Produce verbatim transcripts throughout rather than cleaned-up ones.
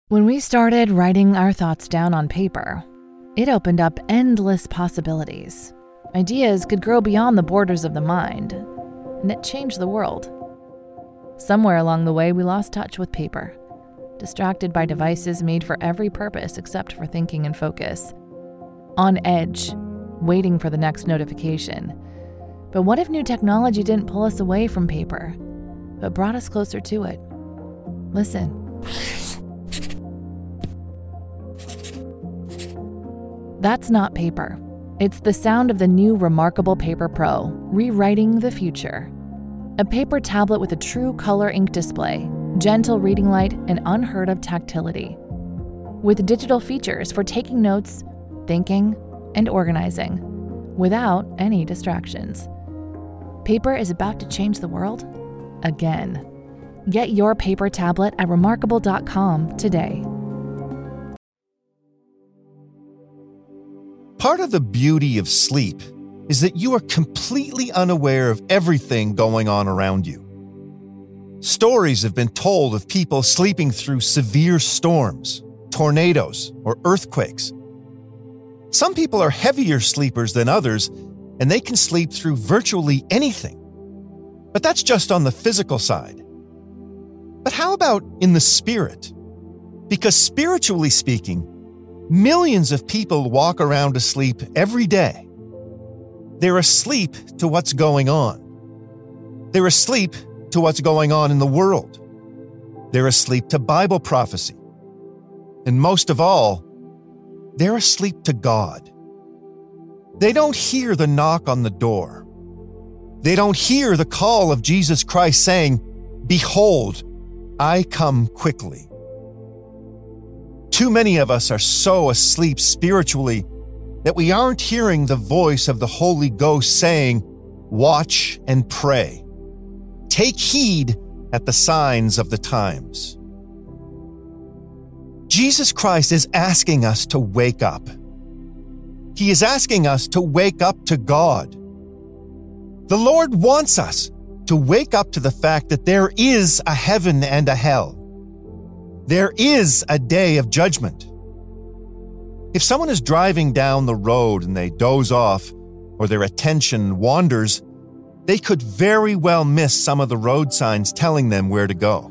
When we started writing our thoughts down on paper, it opened up endless possibilities. Ideas could grow beyond the borders of the mind, and it changed the world. Somewhere along the way, we lost touch with paper, distracted by devices made for every purpose except for thinking and focus. On edge, waiting for the next notification. But what if new technology didn't pull us away from paper, but brought us closer to it? Listen. That's not paper. It's the sound of the new Remarkable Paper Pro, rewriting the future. A paper tablet with a true color ink display, gentle reading light, and unheard of tactility. With digital features for taking notes, thinking, and organizing, without any distractions. Paper is about to change the world again. Get your paper tablet at remarkable dot com today. Part of the beauty of sleep is that you are completely unaware of everything going on around you. Stories have been told of people sleeping through severe storms, tornadoes, or earthquakes. Some people are heavier sleepers than others, and they can sleep through virtually anything. But that's just on the physical side. But how about in the spirit? Because spiritually speaking, millions of people walk around asleep every day. They're asleep to what's going on. They're asleep to what's going on in the world. They're asleep to Bible prophecy. And most of all, they're asleep to God. They don't hear the knock on the door. They don't hear the call of Jesus Christ saying, "Behold, I come quickly." Too many of us are so asleep spiritually that we aren't hearing the voice of the Holy Ghost saying, "Watch and pray. Take heed at the signs of the times." Jesus Christ is asking us to wake up. He is asking us to wake up to God. The Lord wants us to wake up to the fact that there is a heaven and a hell. There is a day of judgment. If someone is driving down the road and they doze off or their attention wanders, they could very well miss some of the road signs telling them where to go.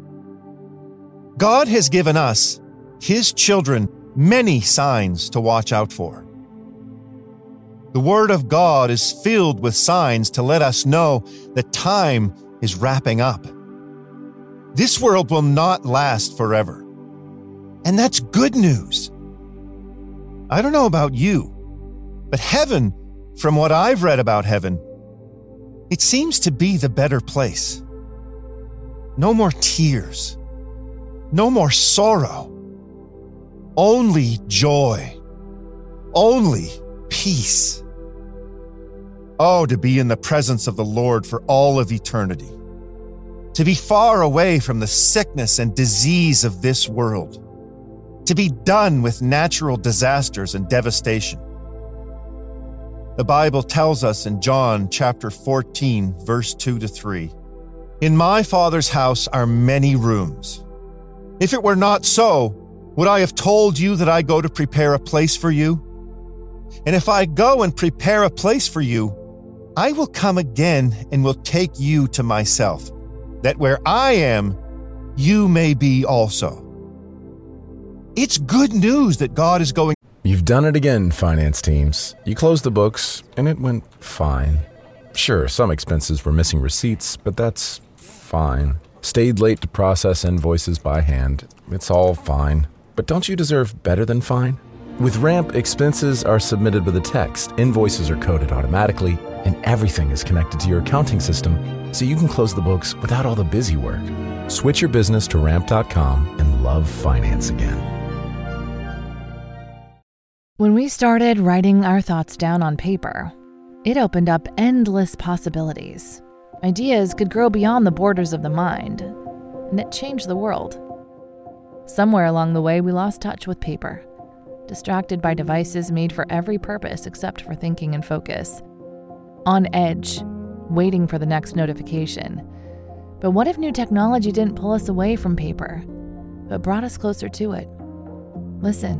God has given us, His children, many signs to watch out for. The Word of God is filled with signs to let us know that time is wrapping up. This world will not last forever. And that's good news. I don't know about you, but heaven, from what I've read about heaven, it seems to be the better place. No more tears. No more sorrow. Only joy. Only peace. Oh, to be in the presence of the Lord for all of eternity. To be far away from the sickness and disease of this world. To be done with natural disasters and devastation. The Bible tells us in John chapter fourteen, verse two to three, "In my Father's house are many rooms. If it were not so, would I have told you that I go to prepare a place for you? And if I go and prepare a place for you, I will come again and will take you to myself, that where I am, you may be also." It's good news that God is going. You've done it again, finance teams. You closed the books, and it went fine. Sure, some expenses were missing receipts, but that's fine. Stayed late to process invoices by hand. It's all fine. But don't you deserve better than fine? With Ramp, expenses are submitted with a text, invoices are coded automatically, and everything is connected to your accounting system, so you can close the books without all the busy work. Switch your business to ramp dot com and love finance again. When we started writing our thoughts down on paper, it opened up endless possibilities. Ideas could grow beyond the borders of the mind, and it changed the world. Somewhere along the way, we lost touch with paper, distracted by devices made for every purpose except for thinking and focus. On edge, waiting for the next notification. But what if new technology didn't pull us away from paper, but brought us closer to it. Listen.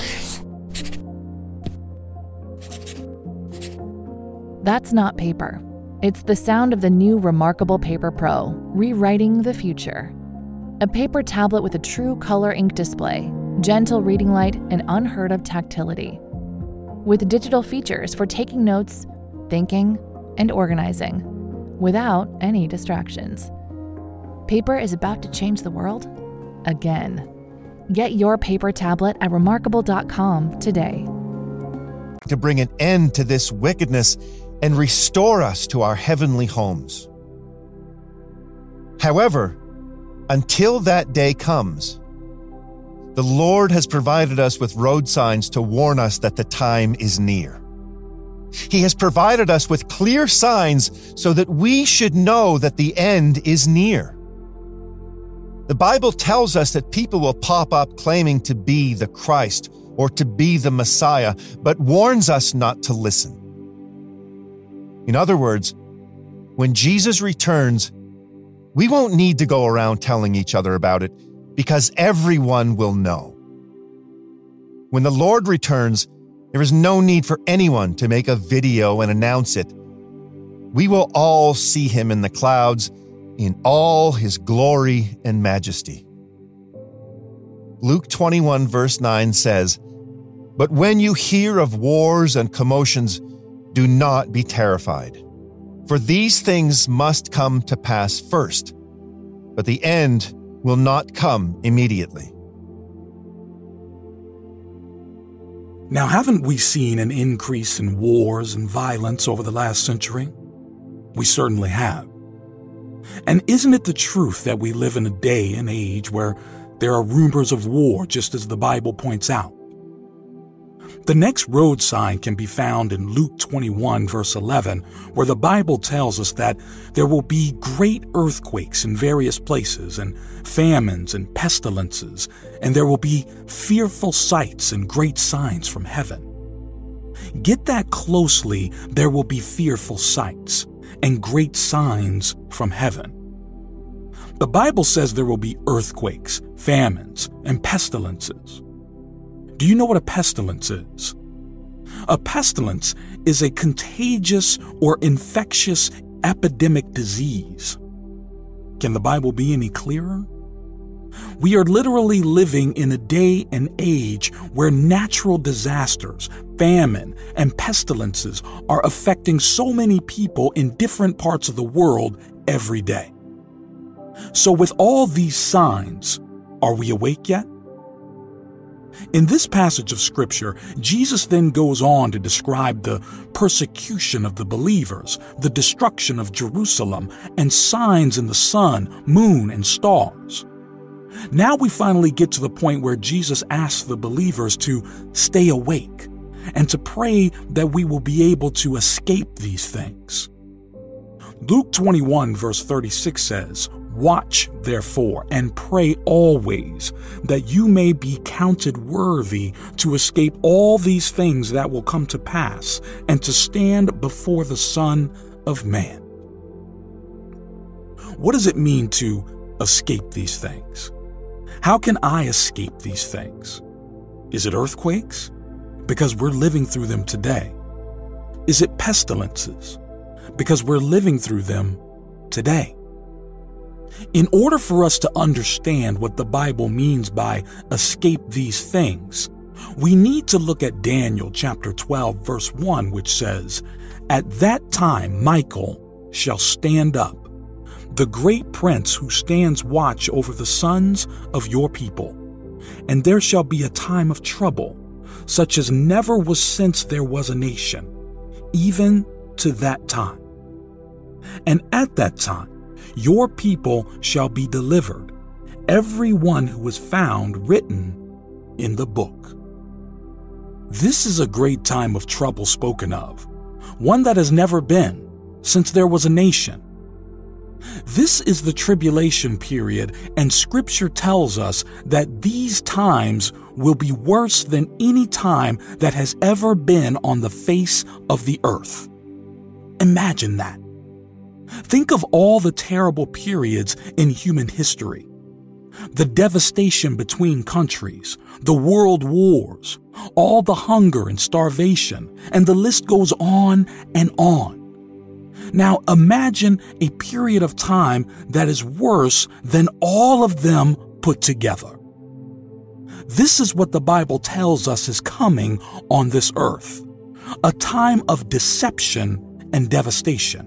That's not paper. It's the sound of the new Remarkable Paper Pro, rewriting the future. A paper tablet with a true color ink display, gentle reading light, and unheard of tactility. With digital features for taking notes, thinking, and organizing, without any distractions. Paper is about to change the world again. Get your paper tablet at remarkable dot com today. To bring an end to this wickedness and restore us to our heavenly homes. However, until that day comes, the Lord has provided us with road signs to warn us that the time is near. He has provided us with clear signs so that we should know that the end is near. The Bible tells us that people will pop up claiming to be the Christ or to be the Messiah, but warns us not to listen. In other words, when Jesus returns, we won't need to go around telling each other about it because everyone will know. When the Lord returns, there is no need for anyone to make a video and announce it. We will all see him in the clouds in all his glory and majesty. Luke twenty-one verse nine says, "But when you hear of wars and commotions, do not be terrified, for these things must come to pass first, but the end will not come immediately." Now, haven't we seen an increase in wars and violence over the last century? We certainly have. And isn't it the truth that we live in a day and age where there are rumors of war, just as the Bible points out? The next road sign can be found in Luke twenty-one, verse eleven, where the Bible tells us that there will be great earthquakes in various places, and famines and pestilences, and there will be fearful sights and great signs from heaven. Get that closely, there will be fearful sights and great signs from heaven. The Bible says there will be earthquakes, famines, and pestilences. Do you know what a pestilence is? A pestilence is a contagious or infectious epidemic disease. Can the Bible be any clearer? We are literally living in a day and age where natural disasters, famine, and pestilences are affecting so many people in different parts of the world every day. So with all these signs, are we awake yet? In this passage of Scripture, Jesus then goes on to describe the persecution of the believers, the destruction of Jerusalem, and signs in the sun, moon, and stars. Now we finally get to the point where Jesus asks the believers to stay awake and to pray that we will be able to escape these things. Luke twenty-one, verse thirty-six says, "Watch, therefore, and pray always, that you may be counted worthy to escape all these things that will come to pass, and to stand before the Son of Man." What does it mean to escape these things? How can I escape these things? Is it earthquakes? Because we're living through them today. Is it pestilences? Because we're living through them today. In order for us to understand what the Bible means by escape these things, we need to look at Daniel chapter twelve, verse one, which says, "At that time Michael shall stand up, the great prince who stands watch over the sons of your people. And there shall be a time of trouble, such as never was since there was a nation, even to that time. And at that time your people shall be delivered, every one who is found written in the book." This is a great time of trouble spoken of, one that has never been since there was a nation. This is the tribulation period, and Scripture tells us that these times will be worse than any time that has ever been on the face of the earth. Imagine that. Think of all the terrible periods in human history. The devastation between countries, the world wars, all the hunger and starvation, and the list goes on and on. Now imagine a period of time that is worse than all of them put together. This is what the Bible tells us is coming on this earth, a time of deception and devastation.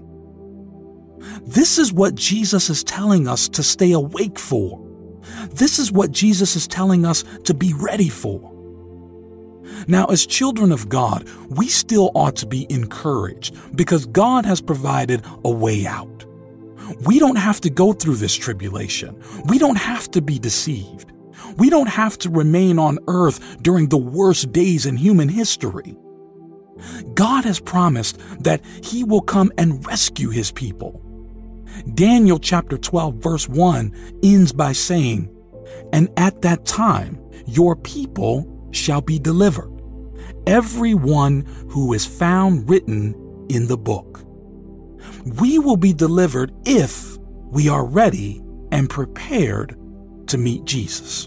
This is what Jesus is telling us to stay awake for. This is what Jesus is telling us to be ready for. Now, as children of God, we still ought to be encouraged because God has provided a way out. We don't have to go through this tribulation. We don't have to be deceived. We don't have to remain on earth during the worst days in human history. God has promised that He will come and rescue His people. Daniel chapter twelve verse one ends by saying, "And at that time your people shall be delivered, every one who is found written in the book." We will be delivered if we are ready and prepared to meet Jesus.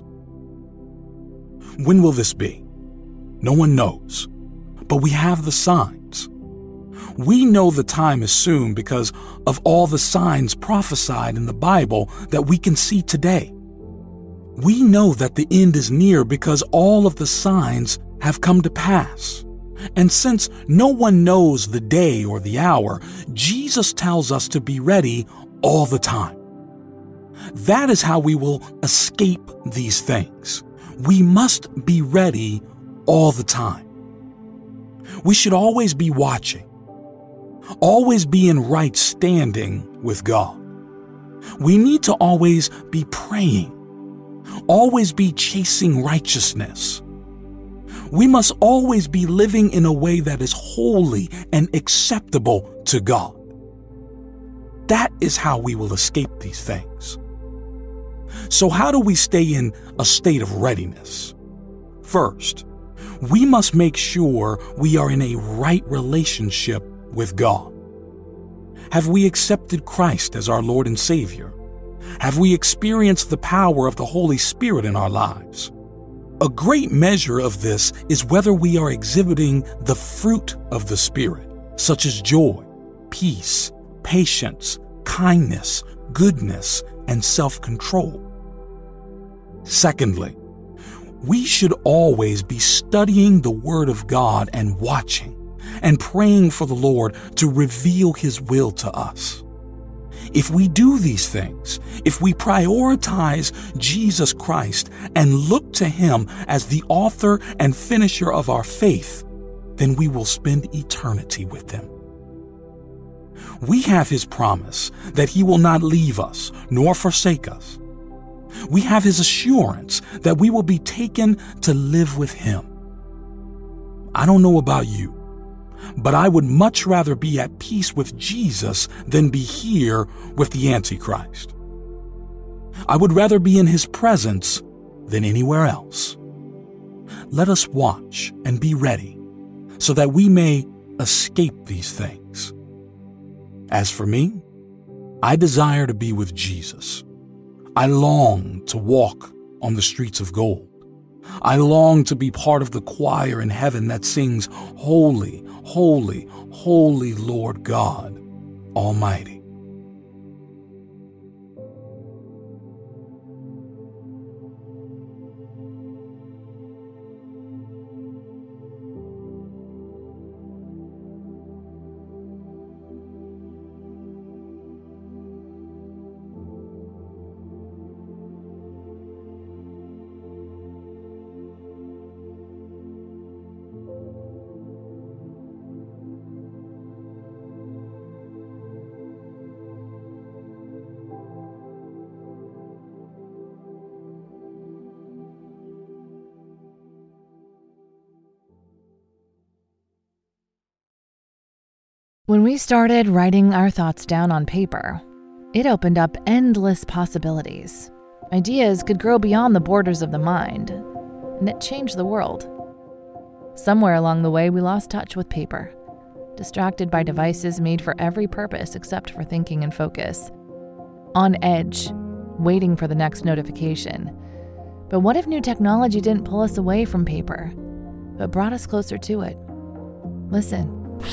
When will this be? No one knows, but we have the signs. We know the time is soon because of all the signs prophesied in the Bible that we can see today. We know that the end is near because all of the signs have come to pass. And since no one knows the day or the hour, Jesus tells us to be ready all the time. That is how we will escape these things. We must be ready all the time. We should always be watching, always be in right standing with God. We need to always be praying, always be chasing righteousness. We must always be living in a way that is holy and acceptable to God. That is how we will escape these things. So how do we stay in a state of readiness? First, we must make sure we are in a right relationship with God. Have we accepted Christ as our Lord and Savior? Have we experienced the power of the Holy Spirit in our lives? A great measure of this is whether we are exhibiting the fruit of the Spirit, such as joy, peace, patience, kindness, goodness, and self-control. Secondly, we should always be studying the Word of God and watching and praying for the Lord to reveal His will to us. If we do these things, if we prioritize Jesus Christ and look to Him as the author and finisher of our faith, then we will spend eternity with Him. We have His promise that He will not leave us nor forsake us. We have His assurance that we will be taken to live with Him. I don't know about you, but I would much rather be at peace with Jesus than be here with the Antichrist. I would rather be in His presence than anywhere else. Let us watch and be ready so that we may escape these things. As for me, I desire to be with Jesus. I long to walk on the streets of gold. I long to be part of the choir in heaven that sings, "Holy, holy, holy Lord God Almighty." When we started writing our thoughts down on paper, it opened up endless possibilities. Ideas could grow beyond the borders of the mind, and it changed the world. Somewhere along the way, we lost touch with paper, distracted by devices made for every purpose except for thinking and focus. On edge, waiting for the next notification. But what if new technology didn't pull us away from paper, but brought us closer to it? Listen.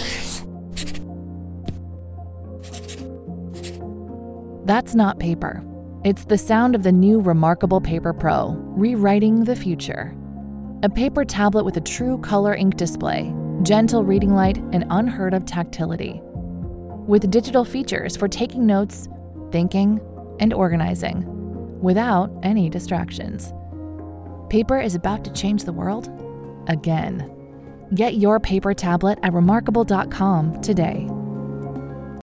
That's not paper. It's the sound of the new Remarkable Paper Pro, rewriting the future. A paper tablet with a true color ink display, gentle reading light, and unheard of tactility. With digital features for taking notes, thinking, and organizing, without any distractions. Paper is about to change the world again. Get your paper tablet at remarkable dot com today.